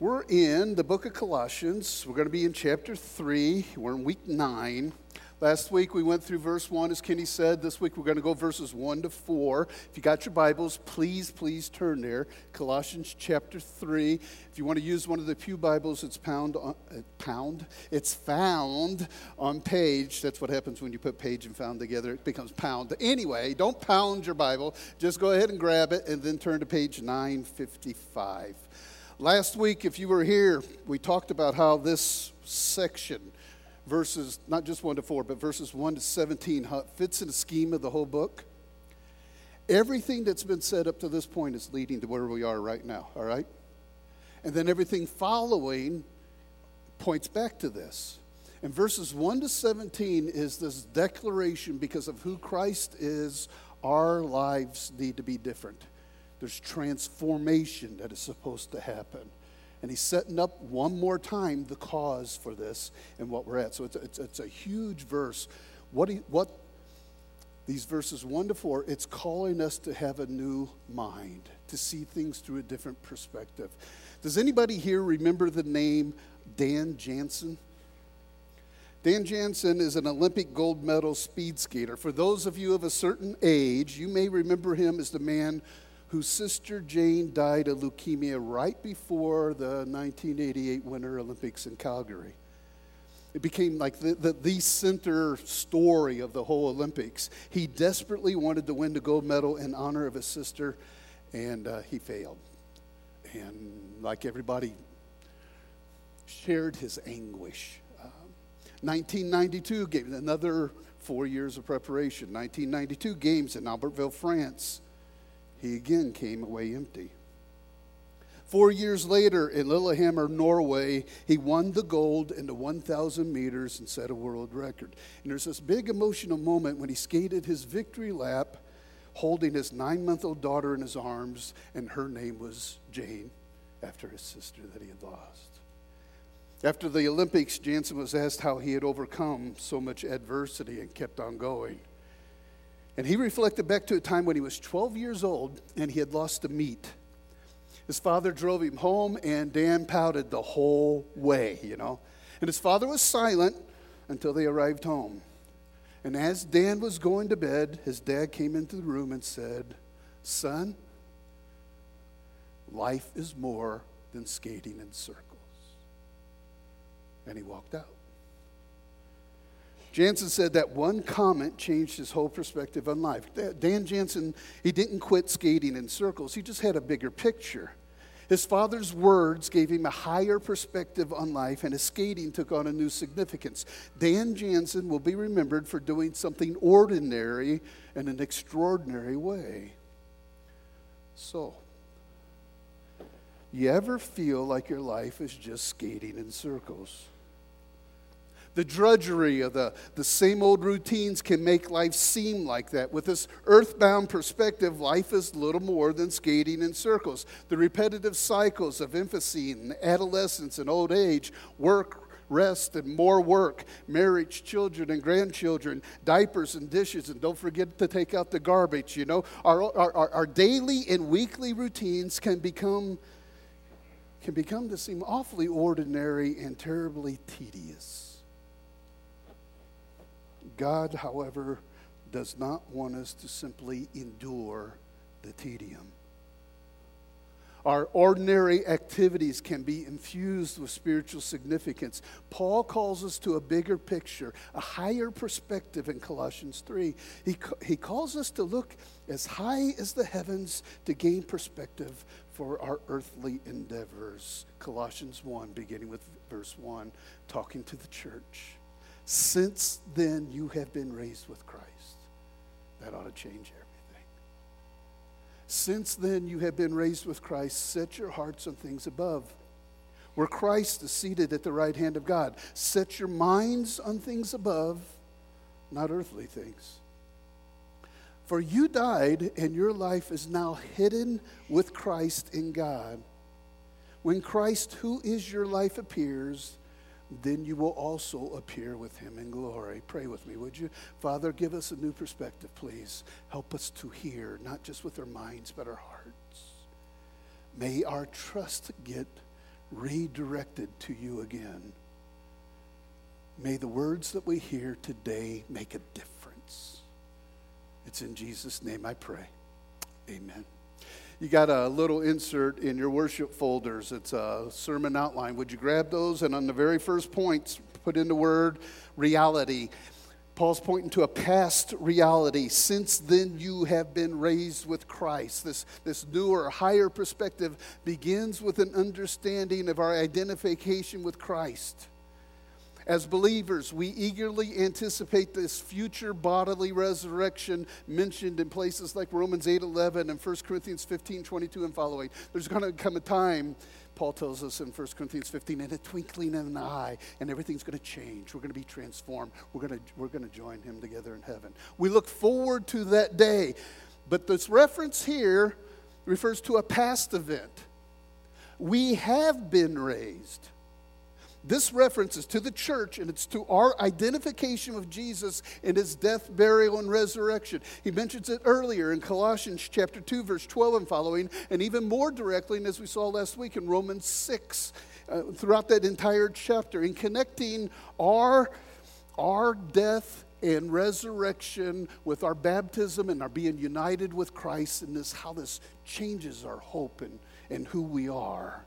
We're in the book of Colossians. We're going to be in chapter 3. We're in week 9. Last week we went through verse 1, as Kenny said. This week we're going to go verses 1 to 4. If you got your Bibles, please turn there. Colossians chapter 3. If you want to use one of the pew Bibles, it's found on page. That's what happens when you put page and found together. It becomes pound. Anyway, don't pound your Bible. Just go ahead and grab it and then turn to page 955. Last week, if you were here, we talked about how this section, verses, not just 1 to 4, but verses 1 to 17, how it fits in the scheme of the whole book. Everything that's been said up to this point is leading to where we are right now, all right? And then everything following points back to this. And verses 1 to 17 is this declaration because of who Christ is, our lives need to be different. There's transformation that is supposed to happen. And he's setting up one more time the cause for this and what we're at. So it's a huge verse. What these verses 1 to 4, it's calling us to have a new mind, to see things through a different perspective. Does anybody here remember the name Dan Jansen? Dan Jansen is an Olympic gold medal speed skater. For those of you of a certain age, you may remember him as the man whose sister Jane died of leukemia right before the 1988 Winter Olympics in Calgary. It became like the center story of the whole Olympics. He desperately wanted to win the gold medal in honor of his sister, and he failed. And like everybody, shared his anguish. 1992 gave another 4 years of preparation. 1992 games in Albertville, France. He again came away empty. 4 years later in Lillehammer, Norway, he won the gold in the 1,000 meters and set a world record. And there's this big emotional moment when he skated his victory lap, holding his 9-month-old daughter in his arms, and her name was Jane, after his sister that he had lost. After the Olympics, Jansen was asked how he had overcome so much adversity and kept on going. And he reflected back to a time when he was 12 years old and he had lost a meet. His father drove him home and Dan pouted the whole way, And his father was silent until they arrived home. And as Dan was going to bed, his dad came into the room and said, "Son, life is more than skating in circles." And he walked out. Jansen said that one comment changed his whole perspective on life. Dan Jansen, he didn't quit skating in circles. He just had a bigger picture. His father's words gave him a higher perspective on life, and his skating took on a new significance. Dan Jansen will be remembered for doing something ordinary in an extraordinary way. So, you ever feel like your life is just skating in circles? The drudgery of the same old routines can make life seem like that. With this earthbound perspective, life is little more than skating in circles. The repetitive cycles of infancy and adolescence and old age, work, rest, and more work, marriage, children, and grandchildren, diapers and dishes, and don't forget to take out the garbage, Our daily and weekly routines can become to seem awfully ordinary and terribly tedious. God, however, does not want us to simply endure the tedium. Our ordinary activities can be infused with spiritual significance. Paul calls us to a bigger picture, a higher perspective in Colossians 3. He calls us to look as high as the heavens to gain perspective for our earthly endeavors. Colossians 1, beginning with verse 1, talking to the church. Since then you have been raised with Christ. That ought to change everything. Since then you have been raised with Christ, set your hearts on things above, where Christ is seated at the right hand of God. Set your minds on things above, not earthly things. For you died, and your life is now hidden with Christ in God. When Christ, who is your life, appears, then you will also appear with him in glory. Pray with me, would you? Father, give us a new perspective, please. Help us to hear, not just with our minds, but our hearts. May our trust get redirected to you again. May the words that we hear today make a difference. It's in Jesus' name I pray. Amen. You got a little insert in your worship folders. It's a sermon outline. Would you grab those? And on the very first points, put in the word reality. Paul's pointing to a past reality. Since then you have been raised with Christ. This newer, higher perspective begins with an understanding of our identification with Christ. As believers, we eagerly anticipate this future bodily resurrection mentioned in places like Romans 8:11 and 1 Corinthians 15:22 and following. There's going to come a time, Paul tells us in 1 Corinthians 15, in a twinkling of an eye, and everything's going to change. We're going to be transformed. We're going to join him together in heaven. We look forward to that day. But this reference here refers to a past event. We have been raised. This reference is to the church, and it's to our identification with Jesus in his death, burial, and resurrection. He mentions it earlier in Colossians chapter 2, verse 12 and following, and even more directly, and as we saw last week in Romans 6, throughout that entire chapter, in connecting our death and resurrection with our baptism and our being united with Christ, and how this changes our hope and who we are.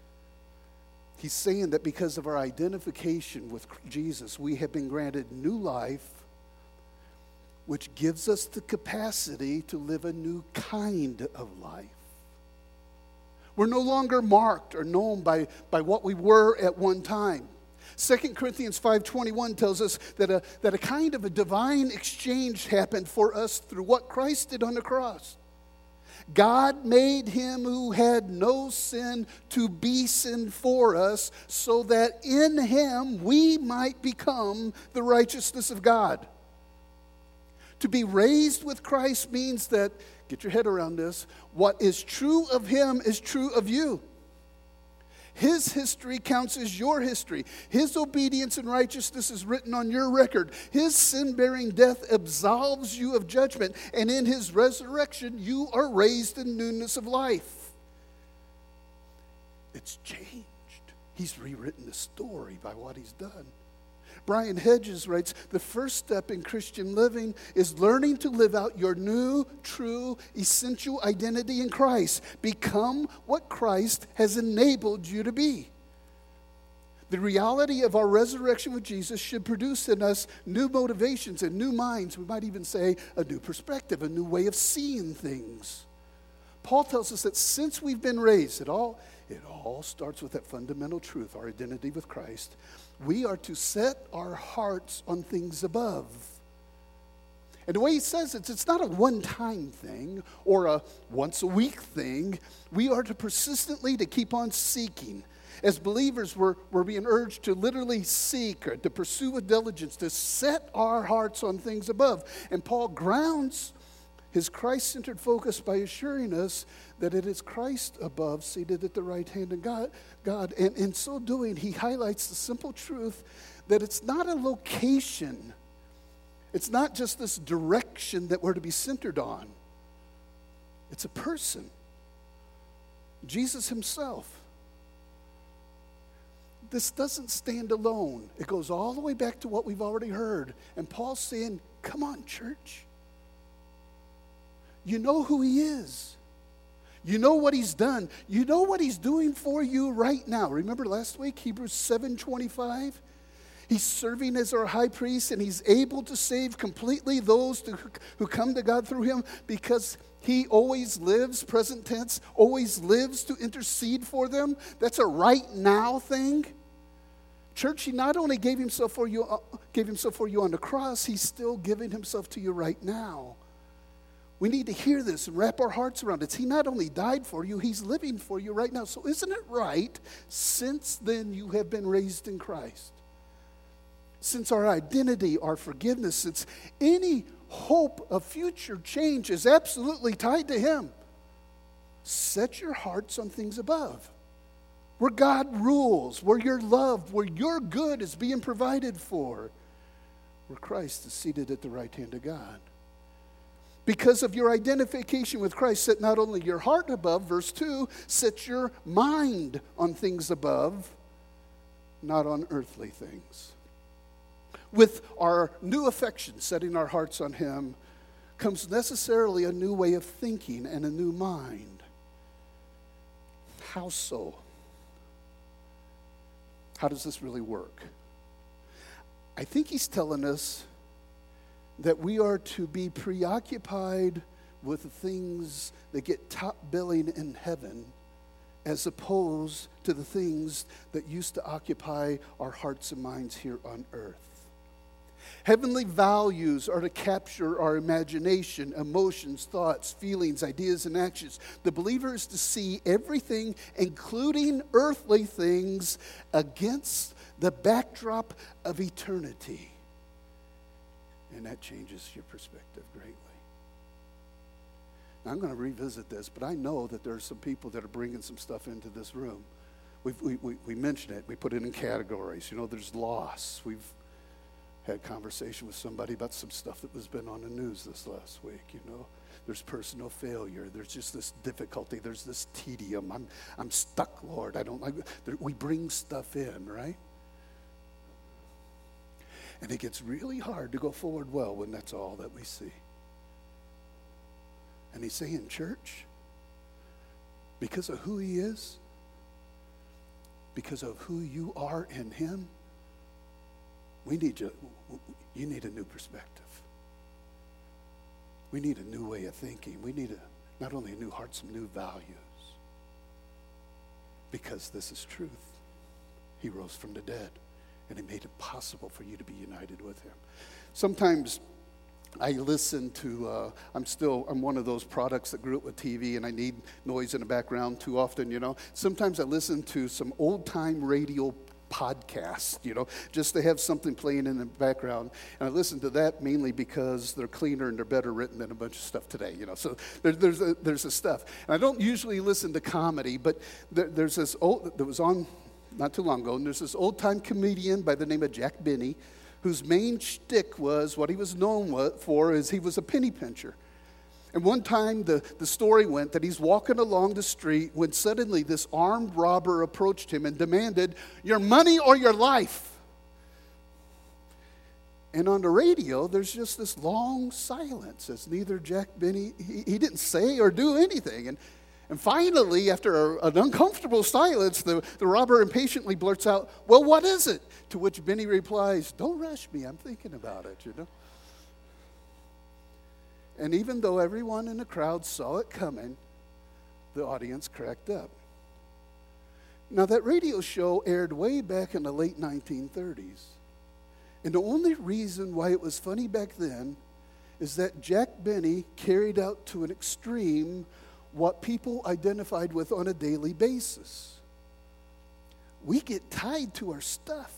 He's saying that because of our identification with Jesus, we have been granted new life, which gives us the capacity to live a new kind of life. We're no longer marked or known by what we were at one time. 2 Corinthians 5:21 tells us that a kind of a divine exchange happened for us through what Christ did on the cross. God made him who had no sin to be sin for us, so that in him we might become the righteousness of God. To be raised with Christ means that, get your head around this, what is true of him is true of you. His history counts as your history. His obedience and righteousness is written on your record. His sin-bearing death absolves you of judgment. And in his resurrection, you are raised in newness of life. It's changed. He's rewritten the story by what he's done. Brian Hedges writes, the first step in Christian living is learning to live out your new, true, essential identity in Christ. Become what Christ has enabled you to be. The reality of our resurrection with Jesus should produce in us new motivations and new minds. We might even say a new perspective, a new way of seeing things. Paul tells us that since we've been raised, it all starts with that fundamental truth, our identity with Christ. We are to set our hearts on things above. And the way he says it's not a one-time thing or a once-a-week thing. We are to persistently to keep on seeking. As believers, we're being urged to literally seek or to pursue with diligence, to set our hearts on things above. And Paul grounds his Christ-centered focus by assuring us that it is Christ above, seated at the right hand of God. And in so doing, he highlights the simple truth that it's not a location. It's not just this direction that we're to be centered on. It's a person. Jesus himself. This doesn't stand alone. It goes all the way back to what we've already heard. And Paul's saying, come on, church. You know who he is. You know what he's done. You know what he's doing for you right now. Remember last week, Hebrews 7:25? He's serving as our high priest, and he's able to save completely those who come to God through him because he always lives, present tense, always lives to intercede for them. That's a right now thing. Church, he not only gave himself for you on the cross, he's still giving himself to you right now. We need to hear this and wrap our hearts around it. He not only died for you, he's living for you right now. So isn't it right, since then you have been raised in Christ? Since our identity, our forgiveness, since any hope of future change is absolutely tied to him, set your hearts on things above, where God rules, where you're loved, where your good is being provided for, where Christ is seated at the right hand of God. Because of your identification with Christ, set not only your heart above, verse 2, set your mind on things above, not on earthly things. With our new affection, setting our hearts on Him, comes necessarily a new way of thinking and a new mind. How so? How does this really work? I think he's telling us that we are to be preoccupied with the things that get top billing in heaven, as opposed to the things that used to occupy our hearts and minds here on earth. Heavenly values are to capture our imagination, emotions, thoughts, feelings, ideas, and actions. The believer is to see everything, including earthly things, against the backdrop of eternity. And that changes your perspective greatly. Now, I'm going to revisit this, but I know that there are some people that are bringing some stuff into this room. We mentioned it. We put it in categories. You know, there's loss. We've had conversation with somebody about some stuff that was been on the news this last week, you know. There's personal failure. There's just this difficulty. There's this tedium. I'm stuck, Lord. I don't like it. We bring stuff in, right? And it gets really hard to go forward well when that's all that we see. And he's saying, church, because of who he is, because of who you are in him, you need a new perspective. We need a new way of thinking. We need not only a new heart, some new values. Because this is truth. He rose from the dead, and he made it possible for you to be united with him. Sometimes I listen to, I'm one of those products that grew up with TV, and I need noise in the background too often, you know. Sometimes I listen to some old-time radio podcast, you know, just to have something playing in the background. And I listen to that mainly because they're cleaner and they're better written than a bunch of stuff today, you know. So there's a stuff. And I don't usually listen to comedy, but there's this that was on not too long ago, and there's this old-time comedian by the name of Jack Benny, whose main shtick was, what he was known for is he was a penny pincher. And one time the story went that he's walking along the street when suddenly this armed robber approached him and demanded, your money or your life. And on the radio, there's just this long silence as neither Jack Benny, he didn't say or do anything. And finally, after an uncomfortable silence, the robber impatiently blurts out, well, what is it? To which Benny replies, don't rush me, I'm thinking about it, you know. And even though everyone in the crowd saw it coming, the audience cracked up. Now, that radio show aired way back in the late 1930s. And the only reason why it was funny back then is that Jack Benny carried out to an extreme what people identified with on a daily basis. We get tied to our stuff.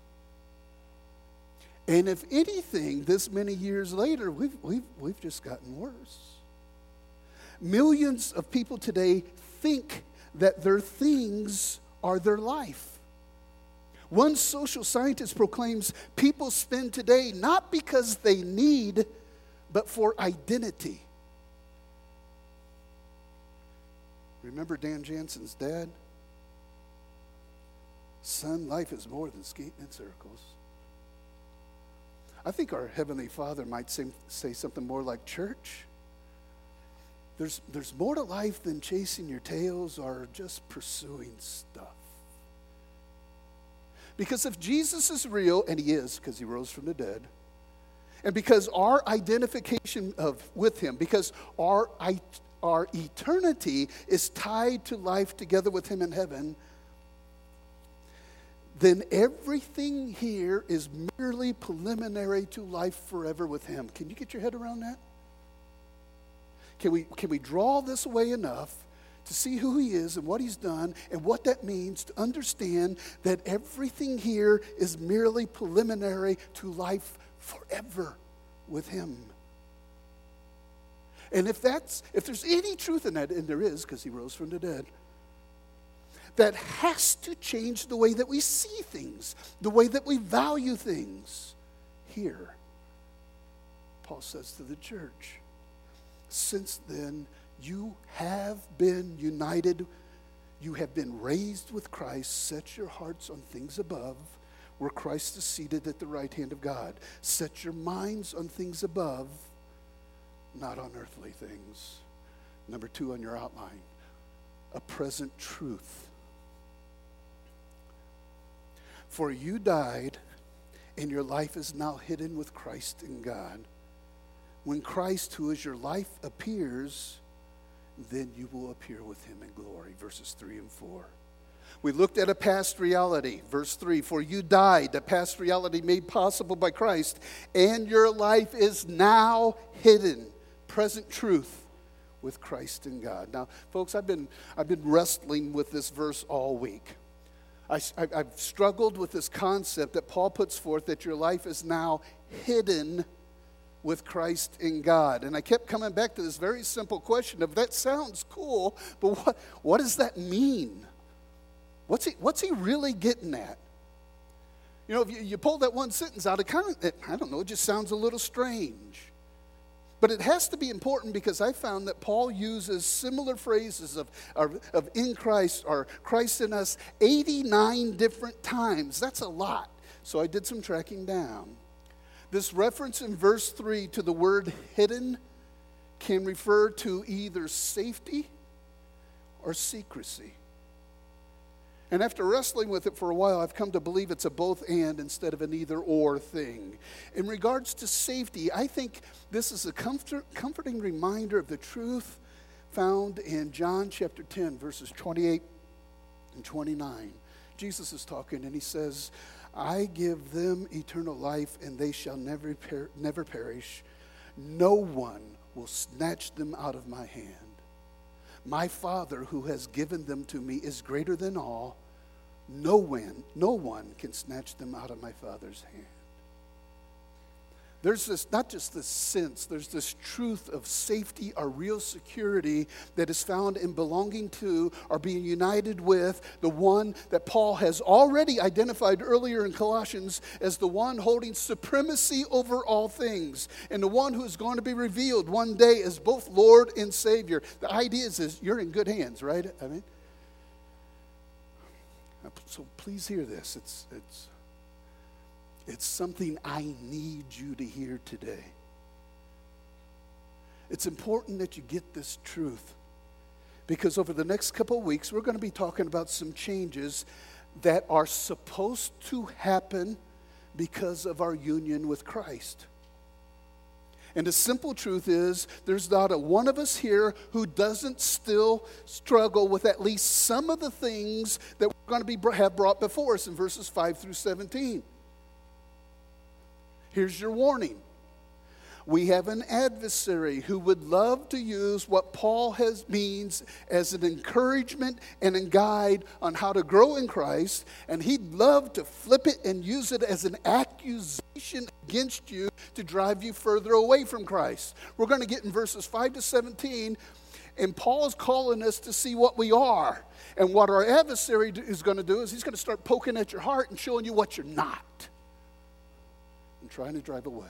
And if anything, this many years later, we've just gotten worse. Millions of people today think that their things are their life. One social scientist proclaims people spend today not because they need, but for identity. Remember Dan Jansen's dad? Son, life is more than skating in circles. I think our Heavenly Father might say something more like, church, there's more to life than chasing your tails or just pursuing stuff. Because if Jesus is real, and he is because he rose from the dead, and because our identification with him, because our eternity is tied to life together with him in heaven, then everything here is merely preliminary to life forever with him. Can you get your head around that? Can we draw this away enough to see who he is and what he's done and what that means to understand that everything here is merely preliminary to life forever with him? And if there's any truth in that, and there is because he rose from the dead, that has to change the way that we see things, the way that we value things here. Paul says to the church, Since then, you have been united. You have been raised with Christ. Set your hearts on things above, where Christ is seated at the right hand of God. Set your minds on things above, not on earthly things. Number 2 on your outline, a present truth. For you died, and your life is now hidden with Christ in God. When Christ, who is your life, appears, then you will appear with him in glory. Verses 3 and 4. We looked at a past reality. Verse 3, for you died, the past reality made possible by Christ, and your life is now hidden, present truth, with Christ in God. Now, folks, I've been wrestling with this verse all week. I've struggled with this concept that Paul puts forth, that your life is now hidden with Christ in God. And I kept coming back to this very simple question of, that sounds cool, but what does that mean? What's he really getting at? You know, if you pull that one sentence out, it just sounds a little strange. But it has to be important, because I found that Paul uses similar phrases of in Christ or Christ in us 89 different times. That's a lot. So I did some tracking down. This reference in verse 3 to the word hidden can refer to either safety or secrecy. And after wrestling with it for a while, I've come to believe it's a both and instead of an either or thing. In regards to safety, I think this is a comforting reminder of the truth found in John chapter 10, verses 28 and 29. Jesus is talking, and he says, I give them eternal life, and they shall never perish. No one will snatch them out of my hand. My Father, who has given them to me, is greater than all. No one can snatch them out of my Father's hand. There's this, not just this sense, there's this truth of safety or real security that is found in belonging to or being united with the one that Paul has already identified earlier in Colossians as the one holding supremacy over all things, and the one who is going to be revealed one day as both Lord and Savior. The idea is you're in good hands, right? I mean, so please hear this. It's something I need you to hear today. It's important that you get this truth, because over the next couple of weeks, we're going to be talking about some changes that are supposed to happen because of our union with Christ. And the simple truth is, there's not a one of us here who doesn't still struggle with at least some of the things that we're going to have brought before us in verses 5 through 17. Here's your warning. We have an adversary who would love to use what Paul means as an encouragement and a guide on how to grow in Christ, and he'd love to flip it and use it as an accusation against you to drive you further away from Christ. We're going to get in verses 5 to 17, and Paul's calling us to see what we are. And what our adversary is going to do is he's going to start poking at your heart and showing you what you're not, and trying to drive a wedge.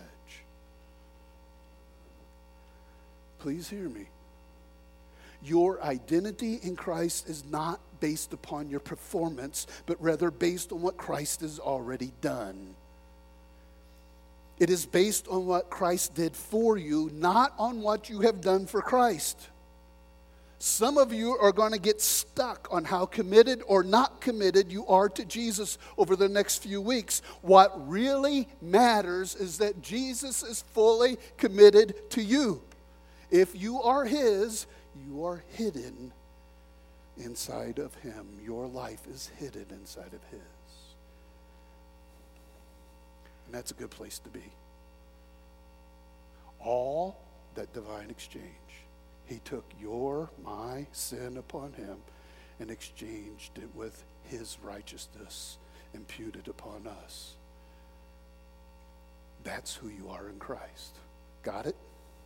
Please hear me. Your identity in Christ is not based upon your performance, but rather based on what Christ has already done. It is based on what Christ did for you, not on what you have done for Christ. Some of you are going to get stuck on how committed or not committed you are to Jesus over the next few weeks. What really matters is that Jesus is fully committed to you. If you are his, you are hidden inside of him. Your life is hidden inside of his. And that's a good place to be. All that divine exchange. He took my sin upon him and exchanged it with his righteousness imputed upon us. That's who you are in Christ. Got it?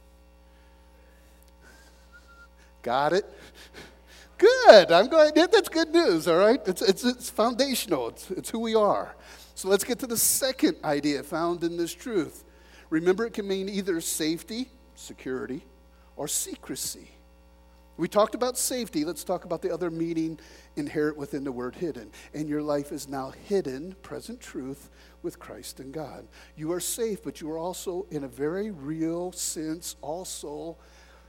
Got it? Good. I'm glad. That's good news, all right? It's foundational. It's who we are. So let's get to the second idea found in this truth. Remember, it can mean either safety, security, or secrecy. We talked about safety. Let's talk about the other meaning inherent within the word hidden. And your life is now hidden, present truth, with Christ and God. You are safe, but you are also, in a very real sense, also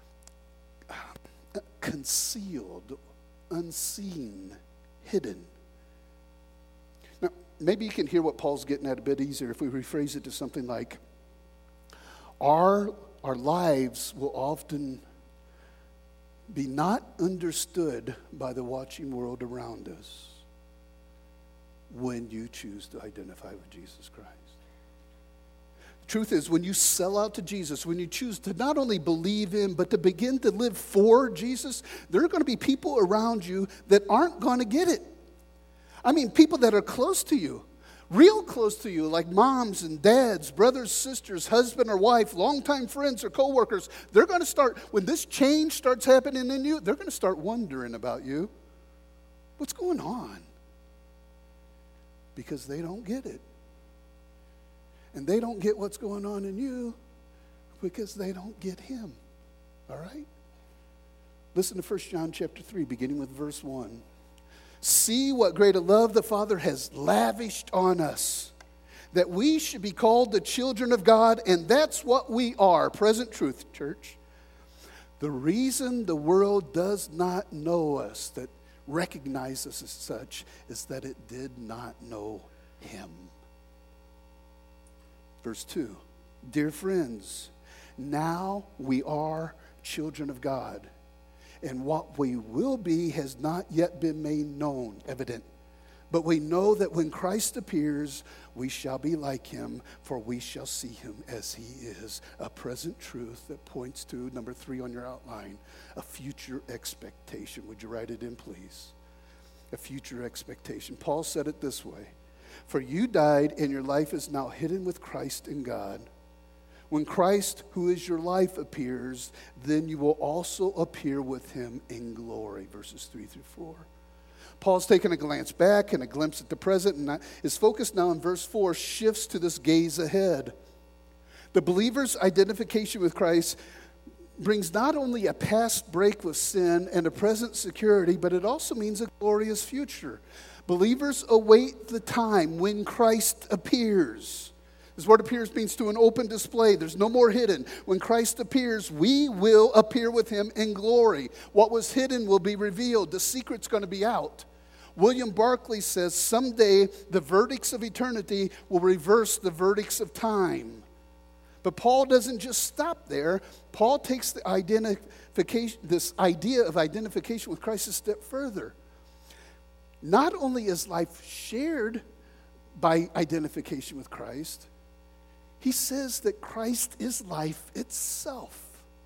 concealed, unseen, hidden. Now, maybe you can hear what Paul's getting at a bit easier if we rephrase it to something like, our lives will often be not understood by the watching world around us when you choose to identify with Jesus Christ. The truth is, when you sell out to Jesus, when you choose to not only believe in, but to begin to live for Jesus, there are going to be people around you that aren't going to get it. I mean, people that are close to you, real close to you, like moms and dads, brothers, sisters, husband or wife, longtime friends or coworkers. They're going to start, when this change starts happening in you, they're going to start wondering about you. What's going on? Because they don't get it. And they don't get what's going on in you because they don't get him. All right? Listen to 1 John chapter 3, beginning with verse 1. See what greater love the Father has lavished on us, that we should be called the children of God, and that's what we are. Present truth, church. The reason the world does not know us, that recognize us as such, is that it did not know him. Verse 2, dear friends, now we are children of God, and what we will be has not yet been made known, evident. But we know that when Christ appears, we shall be like him, for we shall see him as he is. A present truth that points to, number 3 on your outline, a future expectation. Would you write it in, please? A future expectation. Paul said it this way, for you died, and your life is now hidden with Christ in God. When Christ, who is your life, appears, then you will also appear with him in glory. Verses 3 through 4. Paul's taking a glance back and a glimpse at the present, and his focus now in verse 4 shifts to this gaze ahead. The believer's identification with Christ brings not only a past break with sin and a present security, but it also means a glorious future. Believers await the time when Christ appears. This word appears means to an open display. There's no more hidden. When Christ appears, we will appear with him in glory. What was hidden will be revealed. The secret's going to be out. William Barclay says someday the verdicts of eternity will reverse the verdicts of time. But Paul doesn't just stop there. Paul takes the this idea of identification with Christ a step further. Not only is life shared by identification with Christ, he says that Christ is life itself.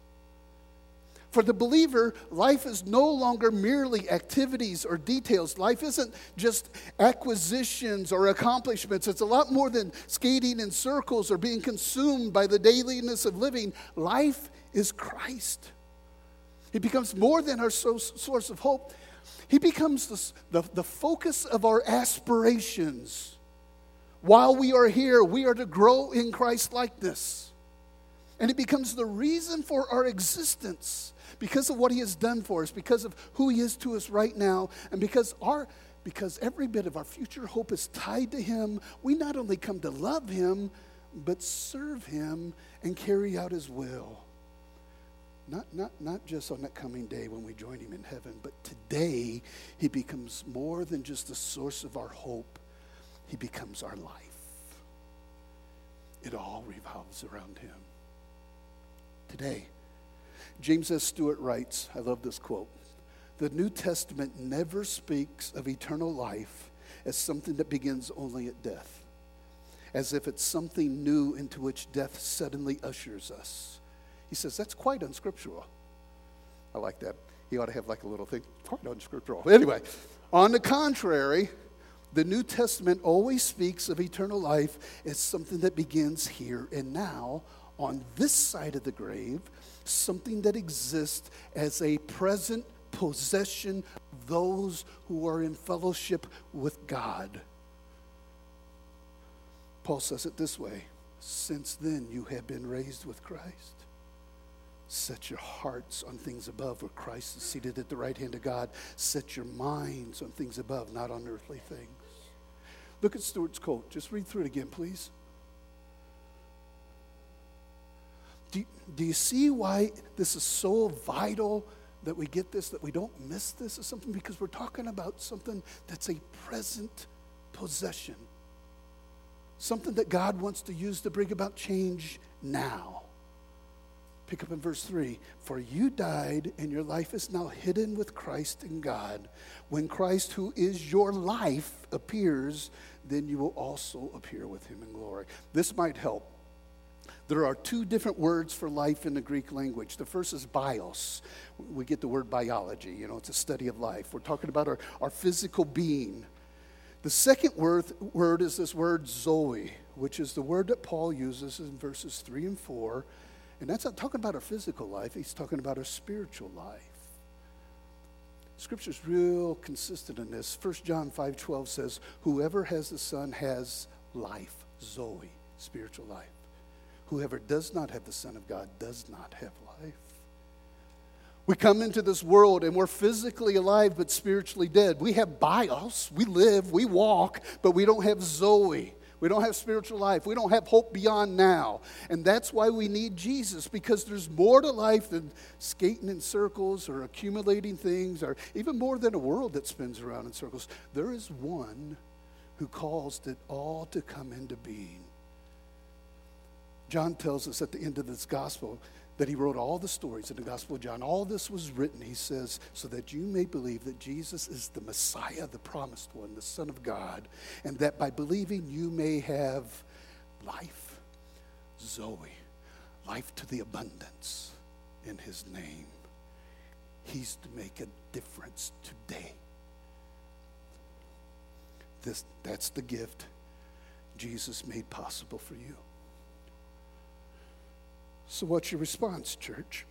For the believer, life is no longer merely activities or details. Life isn't just acquisitions or accomplishments. It's a lot more than skating in circles or being consumed by the dailiness of living. Life is Christ. He becomes more than our source of hope. He becomes the focus of our aspirations. While we are here, we are to grow in Christ likeness. And it becomes the reason for our existence because of what he has done for us, because of who he is to us right now, and because every bit of our future hope is tied to him. We not only come to love him, but serve him and carry out his will. Not just on that coming day when we join him in heaven, but today he becomes more than just the source of our hope. He becomes our life. It all revolves around him. Today, James S. Stewart writes, I love this quote, the New Testament never speaks of eternal life as something that begins only at death, as if it's something new into which death suddenly ushers us. He says that's quite unscriptural. I like that. He ought to have like a little thing, quite unscriptural. Anyway, on the contrary, the New Testament always speaks of eternal life as something that begins here and now, on this side of the grave, something that exists as a present possession of those who are in fellowship with God. Paul says it this way, since then you have been raised with Christ. Set your hearts on things above, where Christ is seated at the right hand of God. Set your minds on things above, not on earthly things. Look at Stuart's quote. Just read through it again, please. Do you see why this is so vital that we get this, that we don't miss this or something? Because we're talking about something that's a present possession. Something that God wants to use to bring about change now. Pick up in verse 3. For you died, and your life is now hidden with Christ in God. When Christ, who is your life, appears, then you will also appear with him in glory. This might help. There are two different words for life in the Greek language. The first is bios. We get the word biology. It's a study of life. We're talking about our physical being. The second word is this word zoe, which is the word that Paul uses in verses 3 and 4. And that's not talking about our physical life. He's talking about our spiritual life. Scripture's real consistent in this. 1 John 5:12 says, whoever has the Son has life, zoe, spiritual life. Whoever does not have the Son of God does not have life. We come into this world and we're physically alive but spiritually dead. We have bios, we live, we walk, but we don't have zoe. We don't have spiritual life. We don't have hope beyond now. And that's why we need Jesus, because there's more to life than skating in circles or accumulating things, or even more than a world that spins around in circles. There is one who caused it all to come into being. John tells us at the end of this gospel that he wrote all the stories in the Gospel of John. All this was written, he says, so that you may believe that Jesus is the Messiah, the promised one, the Son of God, and that by believing you may have life, zoe, life to the abundance in his name. He's to make a difference today. That's the gift Jesus made possible for you. So what's your response, church?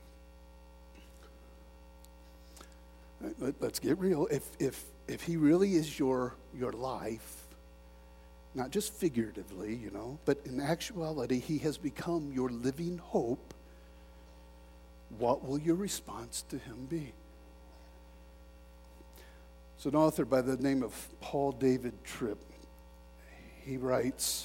Let's get real. If he really is your life, not just figuratively, but in actuality, he has become your living hope, what will your response to him be? So an author by the name of Paul David Tripp, he writes,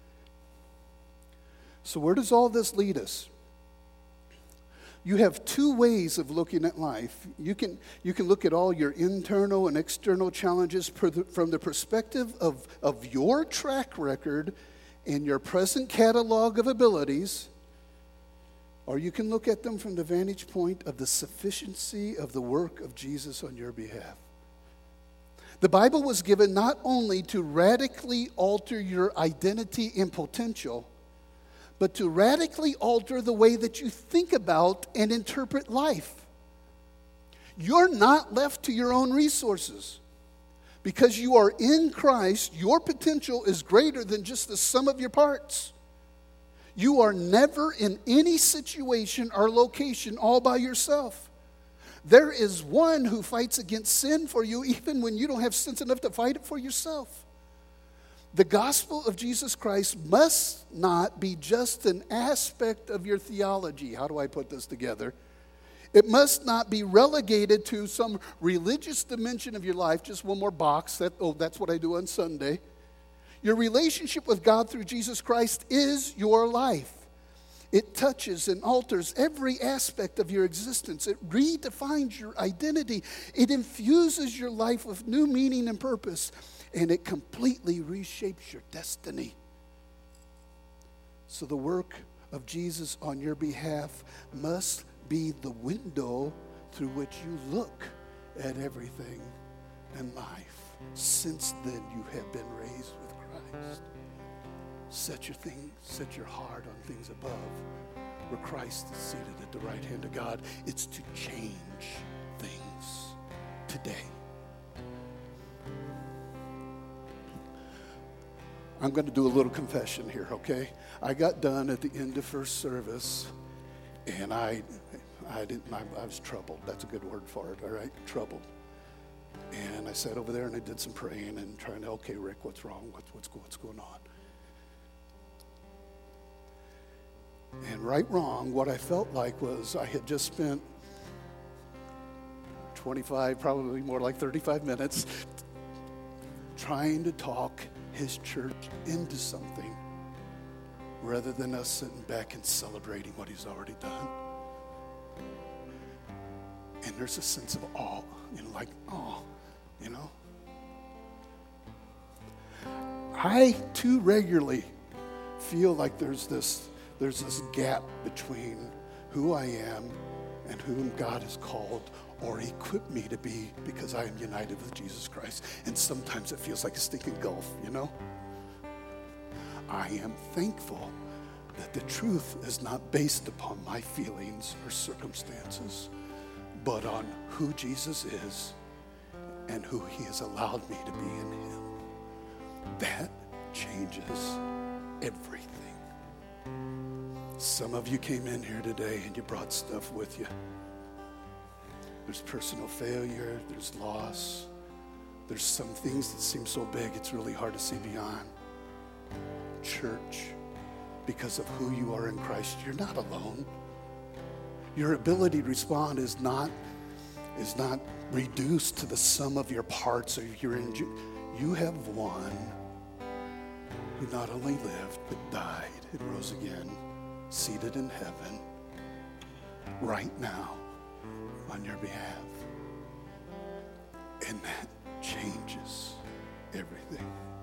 so where does all this lead us? You have two ways of looking at life. You can look at all your internal and external challenges from the perspective of your track record and your present catalog of abilities, or you can look at them from the vantage point of the sufficiency of the work of Jesus on your behalf. The Bible was given not only to radically alter your identity and potential, but to radically alter the way that you think about and interpret life. You're not left to your own resources. Because you are in Christ, your potential is greater than just the sum of your parts. You are never in any situation or location all by yourself. There is one who fights against sin for you even when you don't have sense enough to fight it for yourself. The gospel of Jesus Christ must not be just an aspect of your theology. How do I put this together? It must not be relegated to some religious dimension of your life, just one more box. That's what I do on Sunday. Your relationship with God through Jesus Christ is your life. It touches and alters every aspect of your existence. It redefines your identity. It infuses your life with new meaning and purpose. And it completely reshapes your destiny. So the work of Jesus on your behalf must be the window through which you look at everything in life. Since then you have been raised with Christ. Set your heart on things above, where Christ is seated at the right hand of God. It's to change things today. I'm going to do a little confession here, okay? I got done at the end of first service, and I was troubled. That's a good word for it, all right? Troubled. And I sat over there and I did some praying and trying to, okay, Rick, what's wrong? What's going on? And right, wrong, what I felt like was I had just spent 25, probably more like 35 minutes trying to talk his church into something rather than us sitting back and celebrating what he's already done. And there's a sense of awe, like, oh, I too regularly feel like there's this gap between who I am and whom God has called or equipped me to be because I am united with Jesus Christ. And sometimes it feels like a stinking gulf, I am thankful that the truth is not based upon my feelings or circumstances, but on who Jesus is and who he has allowed me to be in him. That changes everything. Some of you came in here today and you brought stuff with you. There's personal failure, there's loss, there's some things that seem so big it's really hard to see beyond. Church, because of who you are in Christ, you're not alone. Your ability to respond is not reduced to the sum of your parts or you have one who not only lived but died and rose again, seated in heaven right now on your behalf. And that changes everything.